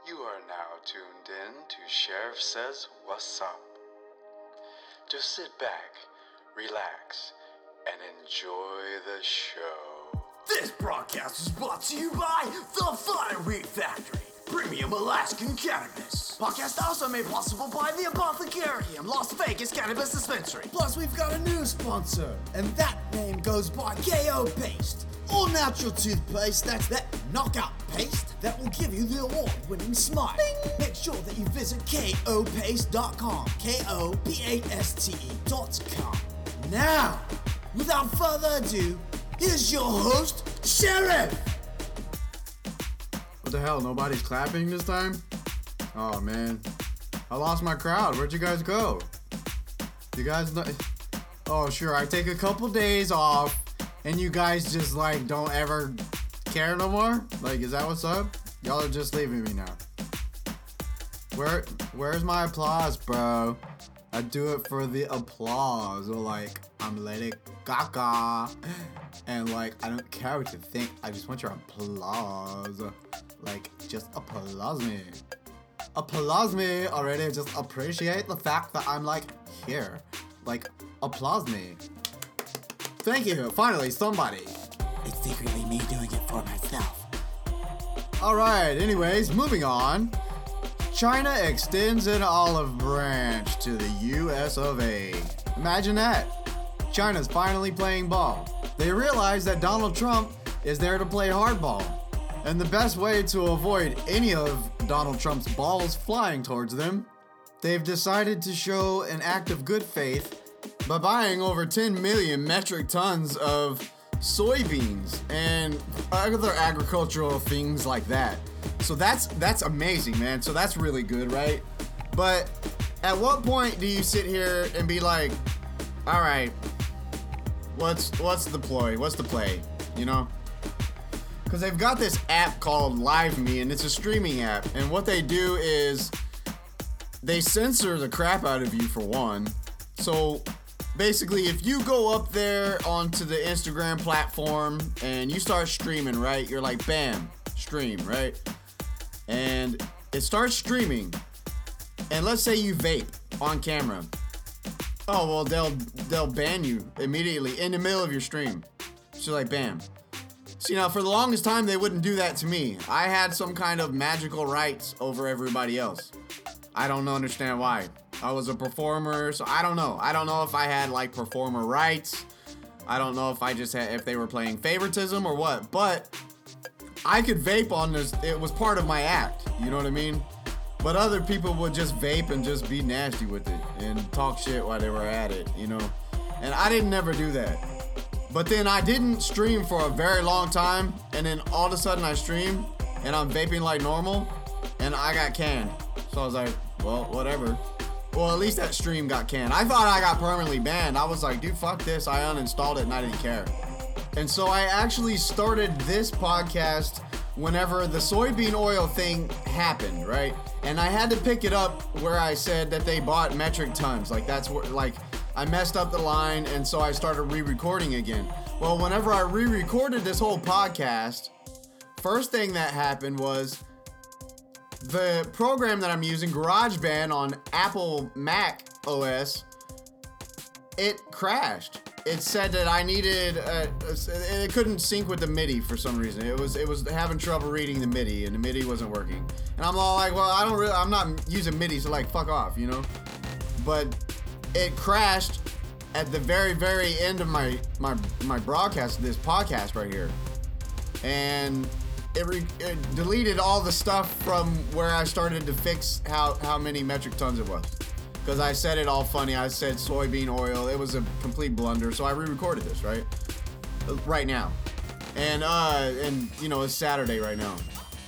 You are now tuned in to Sheriff Says What's Up. Just sit back, relax, and enjoy the show. This broadcast is brought to you by The Fire Weed Factory, premium Alaskan cannabis. Podcast also made possible by The Apothecarium, Las Vegas Cannabis Dispensary. Plus, we've got a new sponsor, and that name goes by KO Paste. All natural toothpaste, that's that knockout paste that will give you the award-winning smile. Bing! Make sure that you visit kopaste.com, KOPASTE.com. Now, without further ado, here's your host, Sheriff! What the hell, nobody's clapping this time? Oh man, I lost my crowd. Where'd you guys go? You guys not... Oh sure, I take a couple days off and you guys just like don't ever care no more? Like, is that what's up? Y'all are just leaving me now. Where's my applause, bro? I do it for the applause. Or like, I'm Lady Gaga. And like, I don't care what you think. I just want your applause. Like, just applause me. Applause me already. Just appreciate the fact that I'm like here. Like, applause me. Thank you. Finally, somebody. It's secretly me doing it for myself. Alright, anyways, moving on. China extends an olive branch to the US of A. Imagine that. China's finally playing ball. They realize that Donald Trump is there to play hardball. And the best way to avoid any of Donald Trump's balls flying towards them, they've decided to show an act of good faith by buying over 10 million metric tons of soybeans and other agricultural things like that. So that's amazing, man. So that's really good, right? But at what point do you sit here and be like, all right, what's the ploy? What's the play? You know? Because they've got this app called LiveMe, and it's a streaming app. And what they do is they censor the crap out of you, for one. So basically, if you go up there onto the Instagram platform and you start streaming, right? You're like, bam, stream, right? And it starts streaming. And let's say you vape on camera. Oh, well, they'll ban you immediately in the middle of your stream. So like, bam. See, now, for the longest time, they wouldn't do that to me. I had some kind of magical rights over everybody else. I don't understand why. I was a performer, so I don't know. I don't know if I had, like, performer rights. I don't know if I just had, if they were playing favoritism or what. But I could vape on this. It was part of my act. You know what I mean? But other people would just vape and just be nasty with it and talk shit while they were at it, you know? And I didn't never do that. But then I didn't stream for a very long time, and then all of a sudden I stream, and I'm vaping like normal, and I got canned. So I was like, well, whatever. Well, at least that stream got canned. I thought I got permanently banned. I was like, dude, fuck this. I uninstalled it, and I didn't care. And so I actually started this podcast whenever the soybean oil thing happened, right? And I had to pick it up where I said that they bought metric tons. Like, that's what, like, I messed up the line, and so I started re-recording again. Well, whenever I re-recorded this whole podcast, first thing that happened was the program that I'm using, GarageBand on Apple Mac OS, it crashed. It said that I needed, it couldn't sync with the MIDI for some reason. It was having trouble reading the MIDI, and the MIDI wasn't working. And I'm all like, well, I'm not using MIDI, so like, fuck off, you know? But it crashed at the very, very end of my broadcast, this podcast right here. And it deleted all the stuff from where I started to fix how many metric tons it was. Because I said it all funny. I said soybean oil. It was a complete blunder. So I re-recorded this, right now. And you know, it's Saturday right now.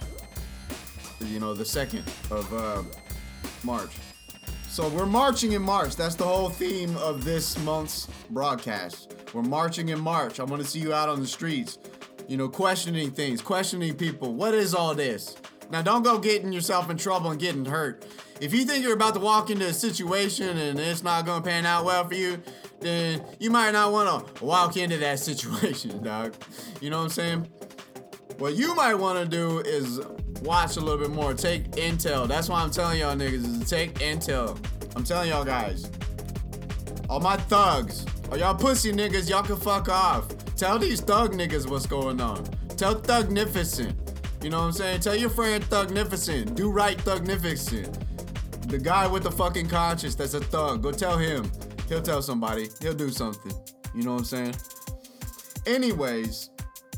You know, the 2nd of March. So we're marching in March. That's the whole theme of this month's broadcast. We're marching in March. I want to see you out on the streets. You know, questioning things, questioning people. What is all this? Now, don't go getting yourself in trouble and getting hurt. If you think you're about to walk into a situation and it's not going to pan out well for you, then you might not want to walk into that situation, dog. You know what I'm saying? What you might want to do is watch a little bit more. Take intel. That's why I'm telling y'all niggas is to take intel. I'm telling y'all guys. All my thugs. All y'all pussy niggas, y'all can fuck off. Tell these thug niggas what's going on. Tell Thugnificent. You know what I'm saying? Tell your friend Thugnificent. Do right Thugnificent. The guy with the fucking conscience that's a thug. Go tell him. He'll tell somebody. He'll do something. You know what I'm saying? Anyways.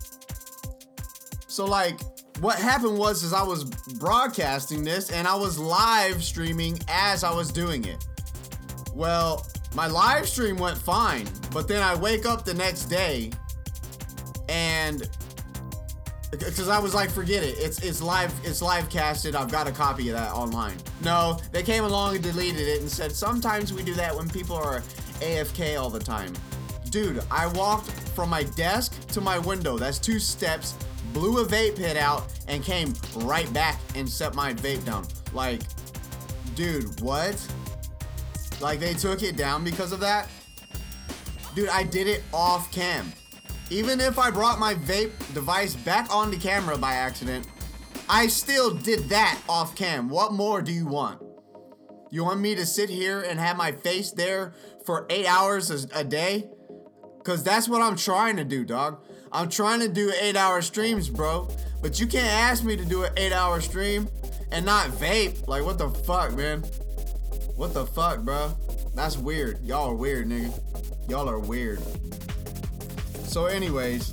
So like, what happened was I was broadcasting this and I was live streaming as I was doing it. Well, my live stream went fine, but then I wake up the next day and because I was like, forget it. It's live casted. I've got a copy of that online. No, they came along and deleted it and said sometimes we do that when people are AFK all the time. Dude, I walked from my desk to my window. That's 2 steps. Blew a vape hit out and came right back and set my vape down. Like, dude, what? Like they took it down because of that? Dude, I did it off cam. Even if I brought my vape device back on the camera by accident, I still did that off cam. What more do you want? You want me to sit here and have my face there for 8 hours a day? Cause that's what I'm trying to do, dog. I'm trying to do 8-hour streams, bro. But you can't ask me to do an 8-hour stream and not vape. Like, what the fuck, man? What the fuck, bro? That's weird. Y'all are weird, nigga. Y'all are weird. So anyways,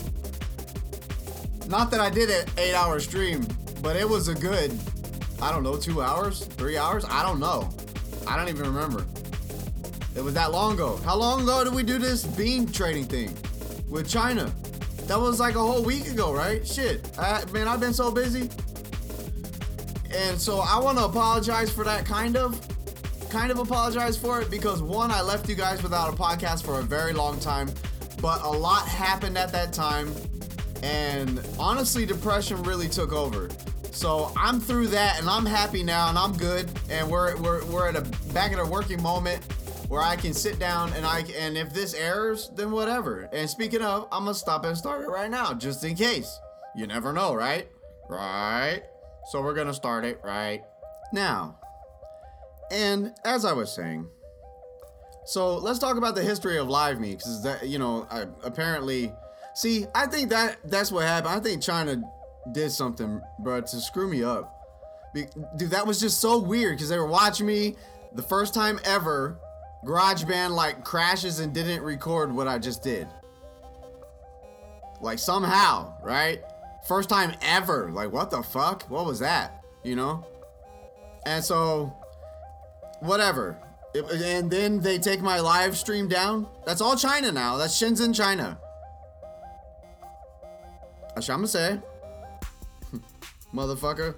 not that I did an 8-hour stream, but it was a good, I don't know, 2 hours, 3 hours? I don't know. I don't even remember. It was that long ago. How long ago did we do this bean trading thing with China? That was like a whole week ago, right? Shit. Man, I've been so busy. And so I want to apologize for that, kind of apologize for it because one, I left you guys without a podcast for a very long time, but a lot happened at that time. And honestly, depression really took over. So I'm through that and I'm happy now and I'm good. And we're back at a working moment where I can sit down and if this errors, then whatever. And speaking of, I'm gonna stop and start it right now, just in case. You never know, right? Right? So we're gonna start it right now. And as I was saying, so let's talk about the history of LiveMe, because that, you know, apparently, see, I think that's what happened. I think China did something, bro, to screw me up. Dude, that was just so weird, because they were watching me the first time ever. GarageBand like crashes and didn't record what I just did. Like somehow, right? First time ever. Like, what the fuck? What was that? You know? And so, whatever. And then they take my live stream down. That's all China now. That's Shenzhen, China. Ashamase. Motherfucker.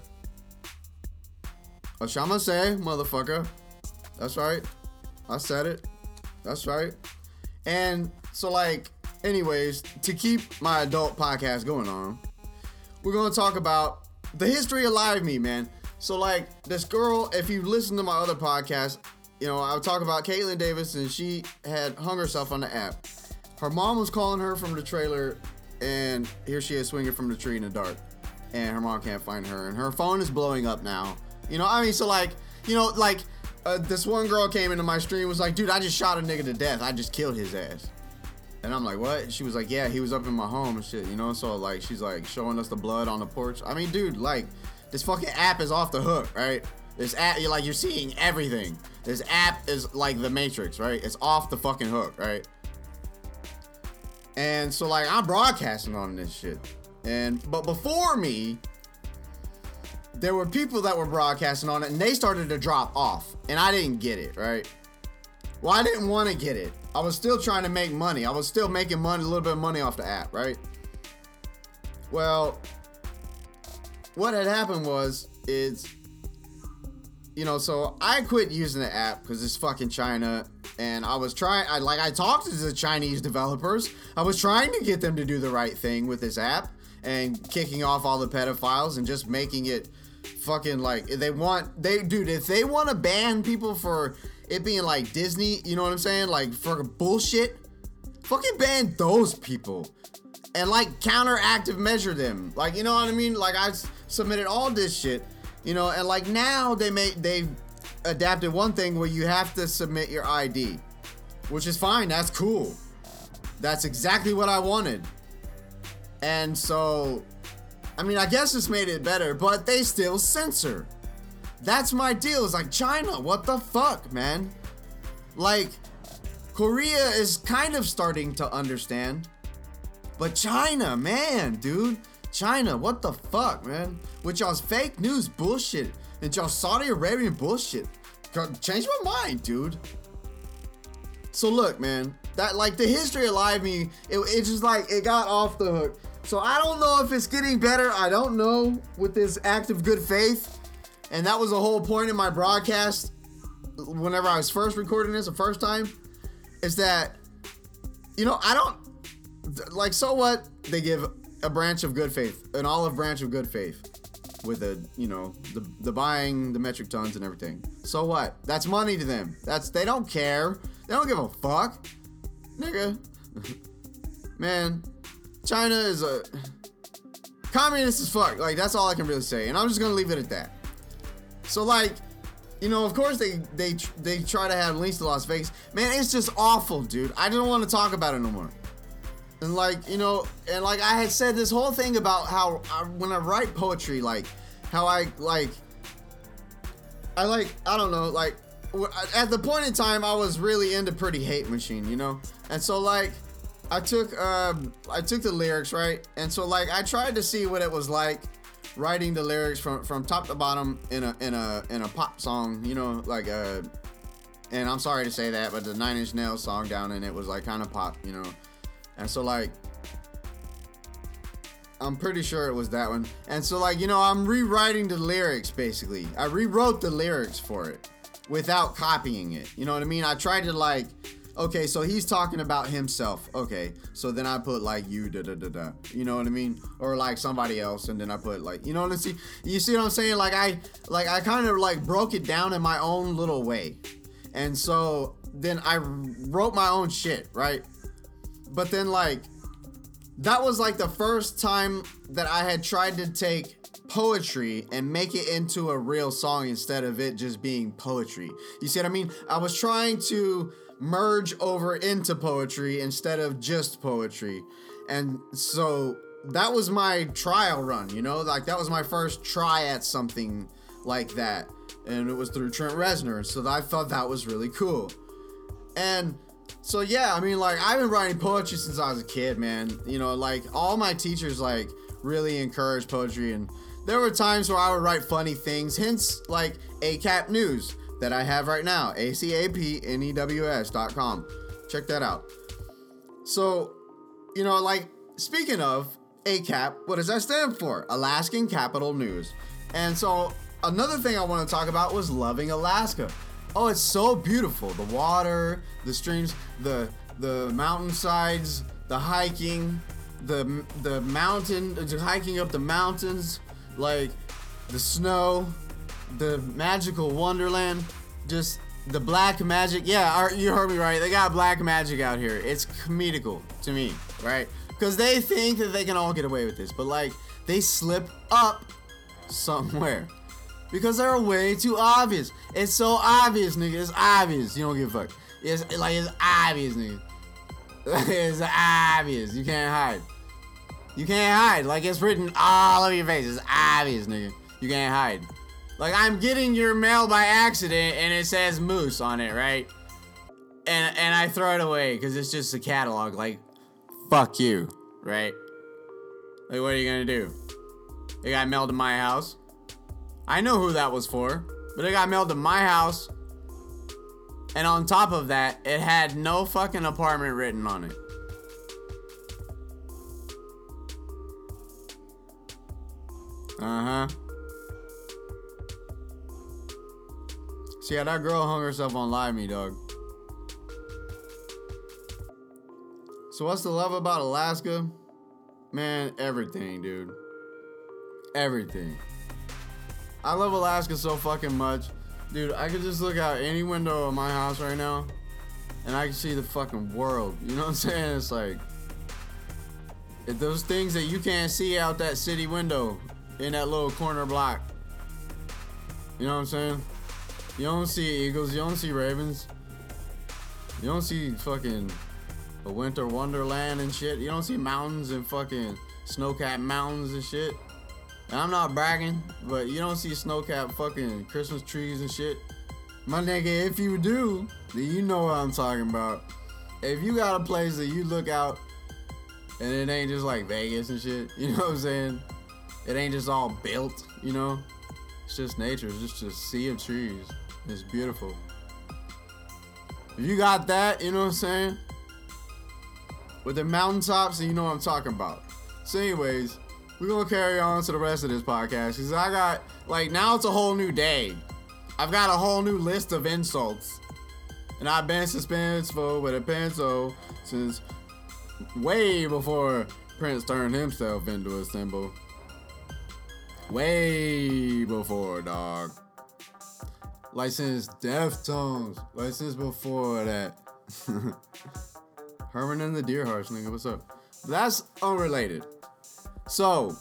Ashamase, motherfucker. That's right. I said it. That's right. And so, like, anyways, to keep my adult podcast going on, we're going to talk about the history of LiveMe, man. So, like, this girl, if you listen to my other podcast, you know, I would talk about Caitlin Davis, and she had hung herself on the app. Her mom was calling her from the trailer, and here she is swinging from the tree in the dark. And her mom can't find her, and her phone is blowing up now. You know, I mean, so, like, you know, like, this one girl came into my stream, was like, dude, I just shot a nigga to death. I just killed his ass. And I'm like, what? She was like, yeah, he was up in my home and shit, you know? So, like, she's, like, showing us the blood on the porch. I mean, dude, like, this fucking app is off the hook, right? This app, you're seeing everything. This app is like the Matrix, right? It's off the fucking hook, right? And so, like, I'm broadcasting on this shit. But before me, there were people that were broadcasting on it, and they started to drop off, and I didn't get it, right? Well, I didn't want to get it. I was still trying to make money. I was still making money, a little bit of money off the app, right? Well, what had happened is, you know, so I quit using the app because it's fucking China, and I was trying, I talked to the Chinese developers. I was trying to get them to do the right thing with this app and kicking off all the pedophiles and just making it fucking like, dude, if they want to ban people for it being like Disney, you know what I'm saying? Like for bullshit, fucking ban those people and like counteractive measure them. Like, you know what I mean? Like submitted all this shit, you know, and like now they adapted one thing where you have to submit your ID, which is fine. That's cool. That's exactly what I wanted. And so, I mean, I guess it's made it better, but they still censor. That's my deal. It's like, China, what the fuck, man? Like, Korea is kind of starting to understand, but China, man, dude. China, what the fuck, man? With y'all's fake news bullshit and y'all Saudi Arabian bullshit. Changed my mind, dude. So look, man, that like the history of Live Me, it just like, it got off the hook. So I don't know if it's getting better. I don't know with this act of good faith. And that was the whole point of my broadcast whenever I was first recording this the first time, is that, you know, I don't, like, so what? They give a branch of good faith, an olive branch of good faith with the, you know, the buying the metric tons and everything. So what? That's money to them. They don't care. They don't give a fuck. Nigga. Man, China is a communist as fuck. Like, that's all I can really say. And I'm just gonna leave it at that. So like, you know, of course they try to have links to Las Vegas. Man, it's just awful, dude. I don't want to talk about it no more. And like, you know, and like I had said this whole thing about how when I write poetry, like how I don't know, like at the point in time I was really into Pretty Hate Machine, you know? And so like I took the lyrics, right? And so like I tried to see what it was like writing the lyrics from top to bottom in a pop song, you know, like and I'm sorry to say that, but the Nine Inch Nails song down in it was like kind of pop, you know. And so like I'm pretty sure it was that one. And so like, you know, I'm rewriting the lyrics basically. I rewrote the lyrics for it without copying it. You know what I mean? I tried to like, okay, so he's talking about himself. Okay, so then I put like you da da da da. You know what I mean? Or like somebody else, and then I put like, you know what I see? You see what I'm saying? Like I kind of like broke it down in my own little way. And so then I wrote my own shit, right? But then like that was like the first time that I had tried to take poetry and make it into a real song instead of it just being poetry. You see what I mean? I was trying to merge over into poetry instead of just poetry. And so that was my trial run, you know? Like that was my first try at something like that. And it was through Trent Reznor. So I thought that was really cool. And so yeah, I mean, like I've been writing poetry since I was a kid, man. You know, like all my teachers like really encouraged poetry, and there were times where I would write funny things, hence like ACAP News that I have right now, acapnews.com. Check that out. So, you know, like speaking of ACAP, what does that stand for? Alaskan Capital News. And so another thing I want to talk about was loving Alaska. Oh, it's so beautiful. The water, the streams, the mountainsides, the hiking, the mountain, hiking up the mountains, like the snow, the magical wonderland, just the black magic. Yeah, you heard me right. They got black magic out here. It's comedical to me, right? Because they think that they can all get away with this, but like they slip up somewhere. Because they're way too obvious. It's so obvious, nigga. It's obvious. You don't give a fuck. It's obvious, nigga. It's obvious. You can't hide. You can't hide. Like it's written all over your face. It's obvious, nigga. You can't hide. Like I'm getting your mail by accident and it says Moose on it, right? And I throw it away because it's just a catalog. Like, fuck you, right? Like, what are you gonna do? It got mailed to my house. I know who that was for, but it got mailed to my house. And on top of that, it had no fucking apartment written on it. Uh-huh. See how that girl hung herself on Live Me, dog. So what's the love about Alaska? Man, everything, dude. Everything. I love Alaska so fucking much. Dude, I could just look out any window of my house right now and I can see the fucking world. You know what I'm saying? It's like, if those things that you can't see out that city window, in that little corner block. You know what I'm saying? You don't see eagles, you don't see ravens. You don't see fucking a winter wonderland and shit. You don't see mountains and fucking snow-capped mountains and shit. And I'm not bragging, but you don't see snow-capped fucking Christmas trees and shit. My nigga, if you do, then you know what I'm talking about. If you got a place that you look out and it ain't just like Vegas and shit, you know what I'm saying? It ain't just all built, you know? It's just nature, it's just a sea of trees. It's beautiful. If you got that, you know what I'm saying? With the mountaintops, you know what I'm talking about. So anyways, we're gonna carry on to the rest of this podcast, because I got, like, now it's a whole new day. I've got a whole new list of insults. And I've been suspenseful with a pencil since way before Prince turned himself into a symbol. Way before, dog. Like since Deftones. Like since before that. Herman and the Deerhearts, nigga, what's up? That's unrelated. So,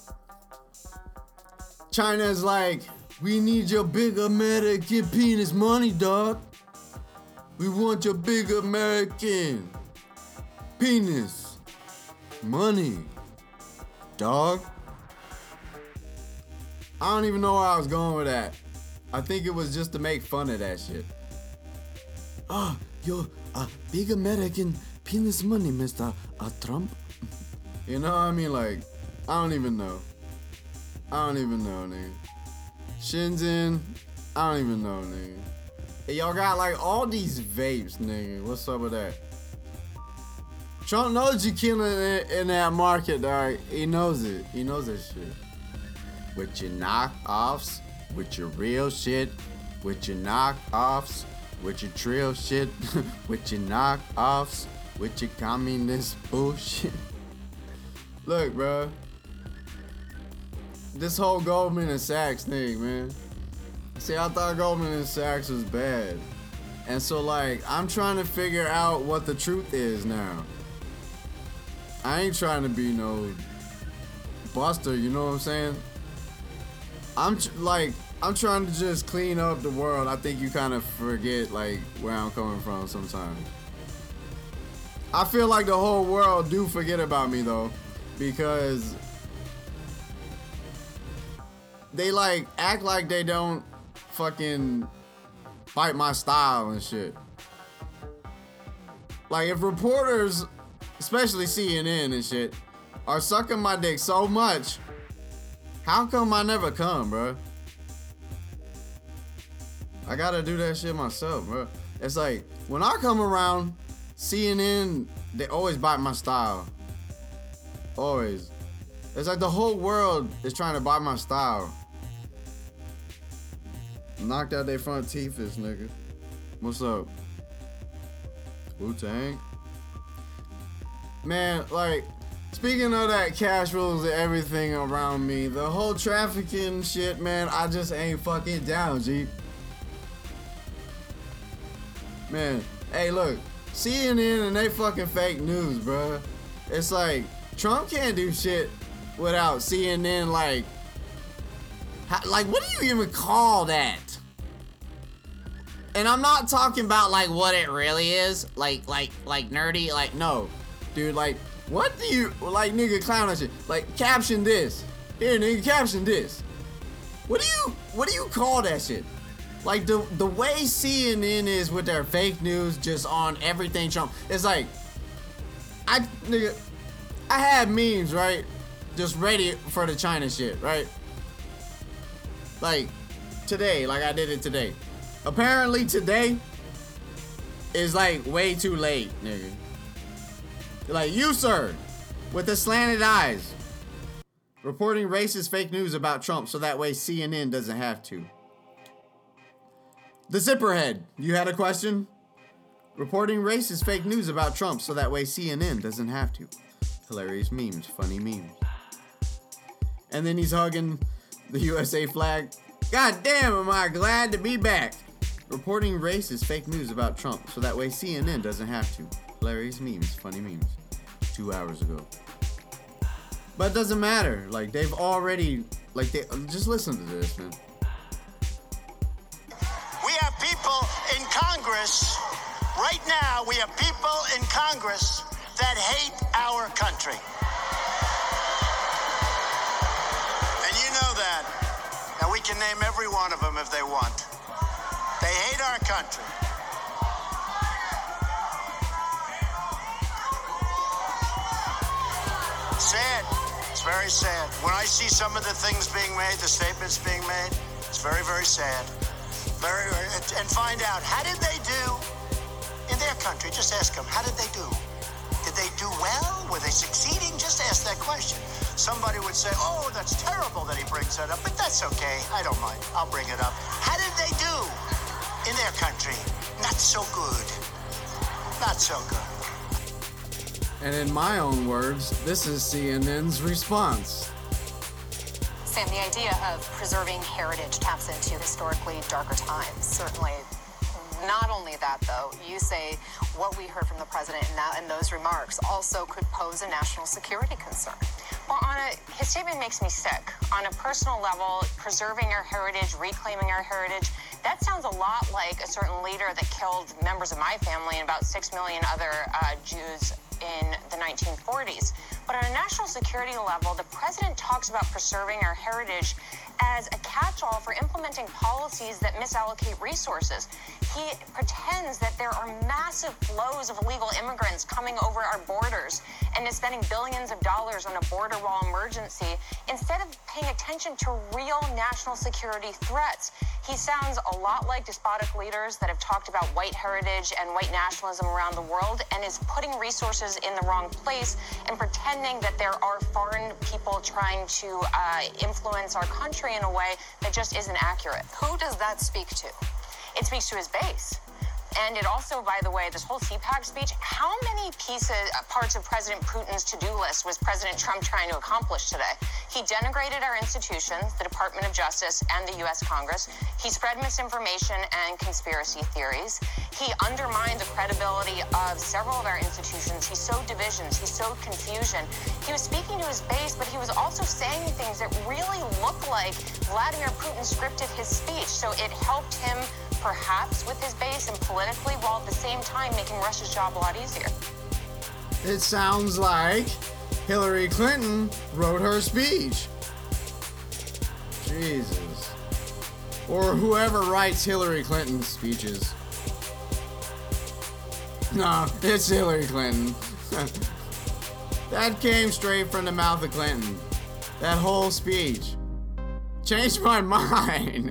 China's like, we need your big American penis money, dog. We want your big American penis money, dog. I don't even know where I was going with that. I think it was just to make fun of that shit. Your big American penis money, Mr. Trump. You know what I mean? Like, I don't even know. I don't even know, nigga. Shenzhen, I don't even know, nigga. Hey, y'all got like all these vapes, nigga. What's up with that? Trump knows you killing it in that market, dog. He knows it. He knows that shit. With your knockoffs, with your real shit, with your knockoffs, with your trill shit, with your knockoffs, with your communist bullshit. Look, bro. This whole Goldman and Sachs thing, man. See, I thought Goldman and Sachs was bad. And so, like, I'm trying to figure out what the truth is now. I ain't trying to be no buster, you know what I'm saying? I'm trying to just clean up the world. I think you kind of forget, like, where I'm coming from sometimes. I feel like the whole world do forget about me, though, because they, like, act like they don't fucking fight my style and shit. Like, if reporters, especially CNN and shit, are sucking my dick so much, how come I never come, bro? I gotta do that shit myself, bro. It's like, when I come around, CNN, they always bite my style. Always. It's like the whole world is trying to bite my style. Knocked out their front teeth, this nigga. What's up? Wu-Tang? Man, like, speaking of that cash rules and everything around me, the whole trafficking shit, man, I just ain't fucking down, G. Man, hey, look, CNN and they fucking fake news, bro. It's like, Trump can't do shit without CNN, like, what do you even call that? And I'm not talking about, like, what it really is, like nerdy, like, no. Dude, like, what do you, like, nigga, clown that shit. Like, caption this. Here, nigga, caption this. What do you call that shit? Like, the way CNN is with their fake news just on everything Trump, it's like, I had memes, right? Just ready for the China shit, right? Like, today, like I did it today. Apparently today is like way too late, nigga. Like, you, sir, with the slanted eyes, reporting racist fake news about Trump so that way CNN doesn't have to. The Zipperhead, you had a question? Reporting racist fake news about Trump so that way CNN doesn't have to. Hilarious memes, funny memes. And then he's hugging the USA flag. God damn, am I glad to be back. Reporting racist fake news about Trump so that way CNN doesn't have to. Hilarious memes, funny memes. 2 hours ago. But it doesn't matter. Like, they've already Like, just listen to this, man. We have people in Congress, right now, we have people in Congress that hate our country. And you know that. Now, we can name every one of them if they want. They hate our country. Sad. It's very sad. When I see some of the things being made, the statements being made, it's very, very sad. Very, and find out, how did they do in their country? Just ask them, how did they do? Did they do well? Were they succeeding? Just ask that question. Somebody would say, oh, that's terrible that he brings that up, but that's okay. I don't mind. I'll bring it up. How did they do in their country? Not so good. Not so good. And in my own words, this is CNN's response. Sam, the idea of preserving heritage taps into historically darker times, certainly. Not only that, though, you say what we heard from the president in those remarks also could pose a national security concern. Well, his statement makes me sick. On a personal level, preserving our heritage, reclaiming our heritage, that sounds a lot like a certain leader that killed members of my family and about 6 million other Jews in the 1940s. But on a national security level, the president talks about preserving our heritage as a catch-all for implementing policies that misallocate resources. He pretends that there are massive flows of illegal immigrants coming over our borders and is spending billions of dollars on a border wall emergency instead of paying attention to real national security threats. He sounds a lot like despotic leaders that have talked about white heritage and white nationalism around the world and is putting resources in the wrong place and pretending that there are foreign people trying to influence our country in a way that just isn't accurate. Who does that speak to? It speaks to his base. And it also, by the way, this whole CPAC speech, how many parts of President Putin's to-do list was President Trump trying to accomplish today? He denigrated our institutions, the Department of Justice and the U.S. Congress. He spread misinformation and conspiracy theories. He undermined the credibility of several of our institutions. He sowed divisions. He sowed confusion. He was speaking to his base, but he was also saying things that really looked like Vladimir Putin scripted his speech. So it helped him perhaps with his base and politically, while at the same time making Russia's job a lot easier. It sounds like Hillary Clinton wrote her speech. Jesus. Or whoever writes Hillary Clinton's speeches. No, it's Hillary Clinton. That came straight from the mouth of Clinton. That whole speech. Changed my mind.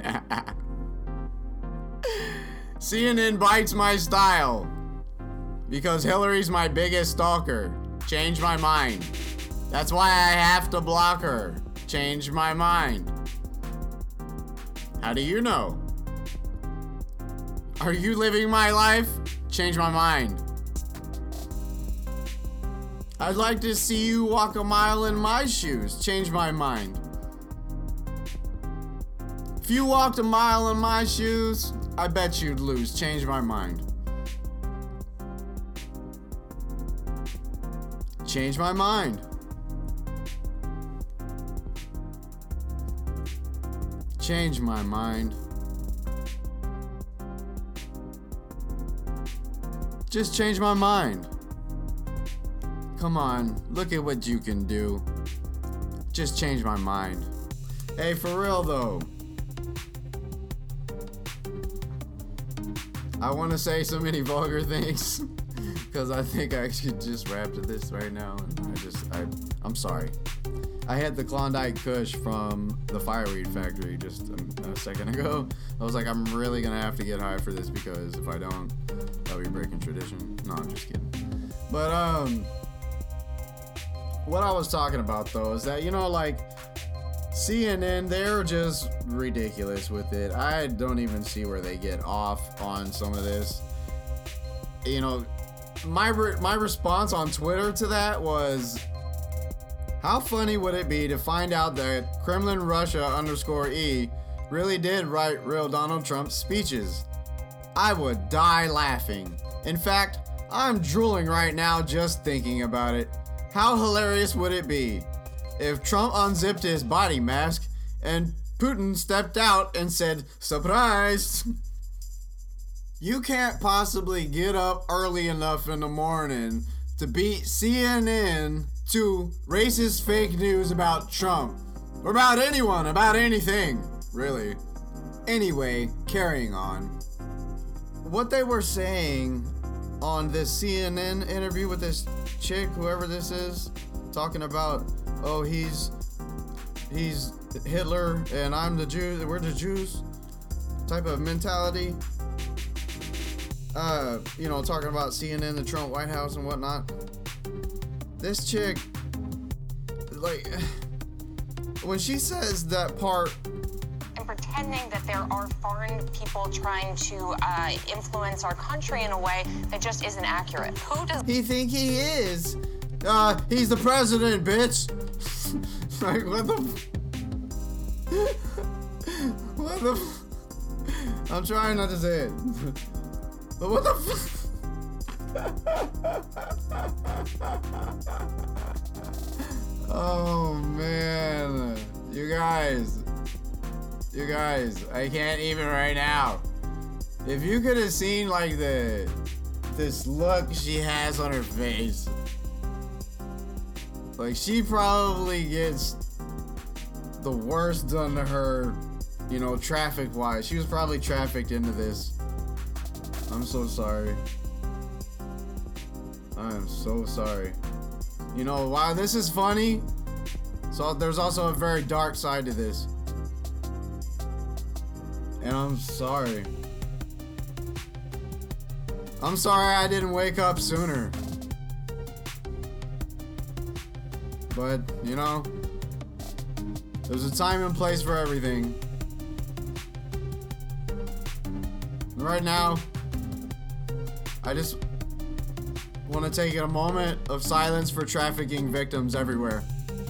CNN bites my style because Hillary's my biggest stalker. Change my mind. That's why I have to block her. Change my mind. How do you know? Are you living my life? Change my mind. I'd like to see you walk a mile in my shoes. Change my mind. If you walked a mile in my shoes, I bet you'd lose. Change my mind. Change my mind. Change my mind. Just change my mind. Come on, look at what you can do. Just change my mind. Hey, for real though. I want to say so many vulgar things because I think I should just rap to this right now. And I'm sorry. I had the Klondike Kush from the Fireweed Factory just a second ago. I was like, I'm really gonna have to get high for this because if I don't, I'll be breaking tradition. No, I'm just kidding. But what I was talking about though is that, you know, like CNN, they're just ridiculous with it. I don't even see where they get off on some of this. You know, my response on Twitter to that was, how funny would it be to find out that Kremlin Russia _E really did write real Donald Trump speeches? I would die laughing. In fact, I'm drooling right now just thinking about it. How hilarious would it be if Trump unzipped his body mask and Putin stepped out and said, "Surprise!" You can't possibly get up early enough in the morning to beat CNN to racist fake news about Trump. Or about anyone, about anything, really. Anyway, carrying on. What they were saying on this CNN interview with this chick, whoever this is, talking about, oh, he's Hitler and I'm the Jew, we're the Jews type of mentality. Talking about CNN, the Trump White House and whatnot. This chick, like, when she says that part, and pretending that there are foreign people trying to influence our country in a way that just isn't accurate. Who does he think he is? He's the president, bitch. Like, what the? What the? I'm trying not to say it. But what the Oh man, you guys, I can't even right now. If you could have seen like this look she has on her face, like she probably gets the worst done to her, traffic wise. She was probably trafficked into this. I'm so sorry. I am so sorry. While this is funny, so there's also a very dark side to this. And I'm sorry. I'm sorry I didn't wake up sooner. But, there's a time and place for everything. Right now, I just want to take a moment of silence for trafficking victims everywhere.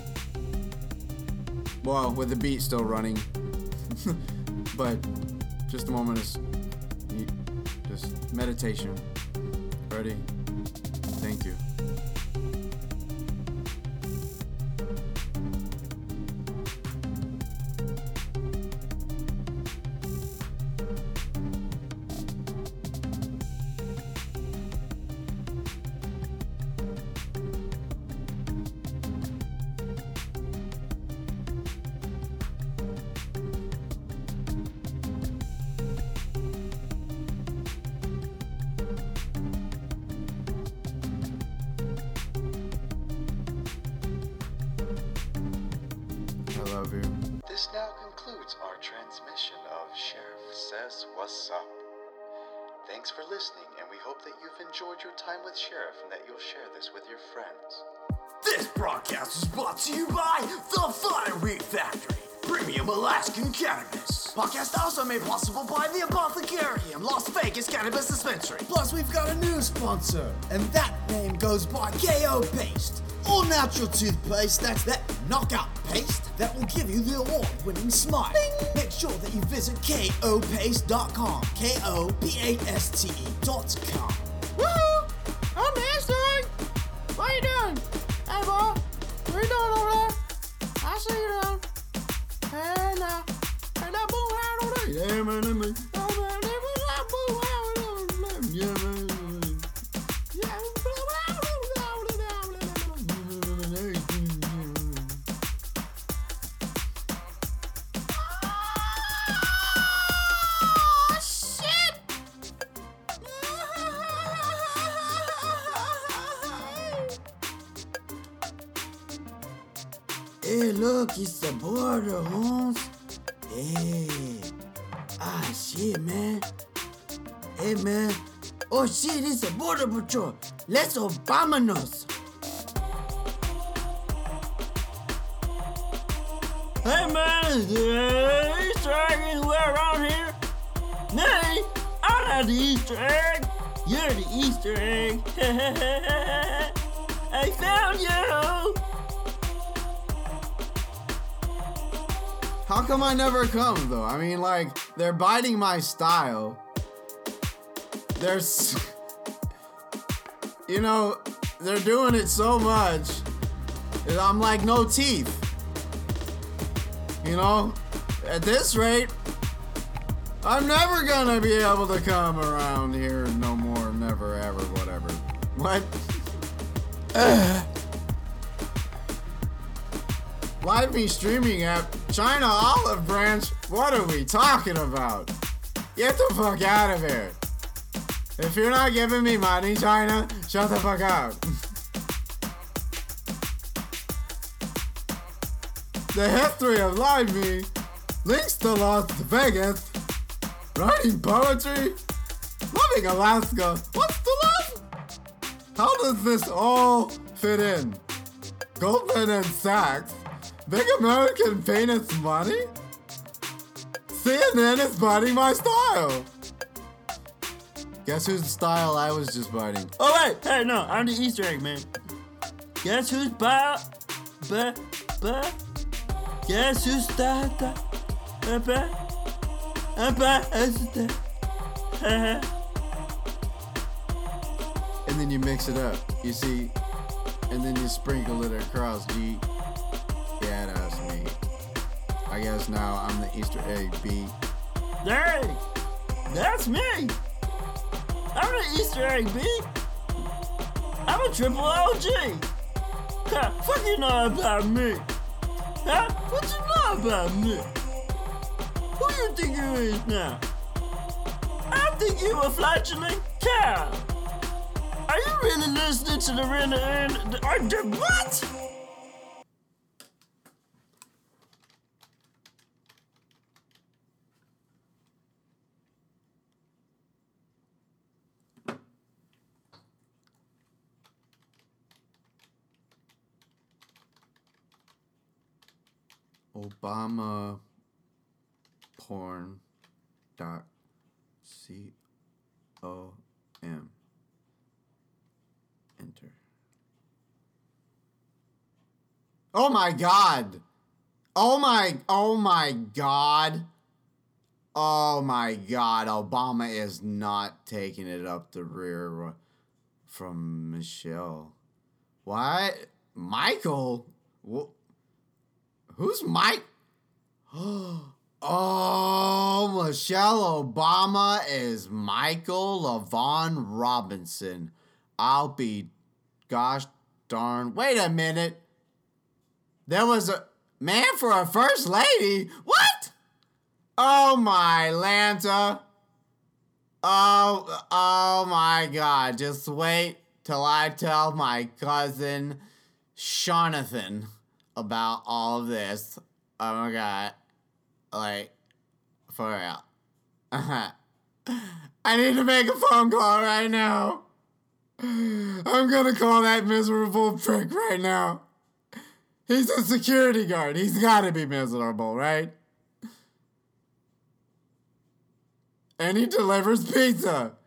Well, with the beat still running. But just a moment of just meditation. Ready? Thank you. This now concludes our transmission of Sheriff Says What's Up. Thanks for listening, and we hope that you've enjoyed your time with Sheriff and that you'll share this with your friends. This broadcast is brought to you by The Fire Weed Factory, premium Alaskan cannabis. Podcast also made possible by the Apothecarium, Las Vegas Cannabis Dispensary. Plus, we've got a new sponsor, and that name goes by KO Paste. All natural toothpaste, that's that knockout paste that will give you the award-winning smile. Bing. Make sure that you visit kopaste.com, KOPASTE.com. Woohoo! I'm the Easter egg! What are you doing? Hey, boy, what are you doing over there? I see you down. Hey, now. Hey, that boo hound over there. Yeah, man, that man. Oh, man, that boo hound over there. Yeah, man. Hey, look, it's the border, Holmes. Hey. Ah, shit, man. Hey, man. Oh, shit, it's the border patrol. Let's Obamanos. Hey, man, is the Easter egg anywhere around here? Nay, I'm not the Easter egg. You're the Easter egg. I found you. How come I never come, though? I mean, like, they're biting my style. There's... they're doing it so much that I'm like no teeth. You know, at this rate, I'm never gonna be able to come around here no more, never, ever, whatever. What? Live me streaming app, China Olive Branch, what are we talking about? Get the fuck out of here. If you're not giving me money, China, shut the fuck up. The history of Live Me, links to Las Vegas, writing poetry, loving Alaska. What's the love? How does this all fit in? Goldman and Sachs, big American penis money? CNN is biting my style. Guess whose style I was just biting? Oh wait, hey no, I'm the Easter egg man. Guess who's Guess who's style? And then you mix it up, you see, and then you sprinkle it across. G. Yeah, that's me. I guess now I'm the Easter egg B. Hey, that's me. I'm the Easter egg B. I'm a triple OG. Huh, fuck you know about me? Huh? What you know about me? Who you think you is now? I think you a flatulent cow. Are you really listening to the what? Obama porn.com. Enter. Oh my god. Oh my god. Oh my god. Obama is not taking it up the rear from Michelle. What? Michael? Who's Mike? Oh, Michelle Obama is Michael LaVaughn Robinson. I'll be gosh darn. Wait a minute. There was a man for a first lady? What? Oh my Lanta. Oh my god. Just wait till I tell my cousin Jonathan about all of this. Oh my god. Like, for real. I need to make a phone call right now. I'm gonna call that miserable prick right now. He's a security guard. He's gotta be miserable, right? And he delivers pizza.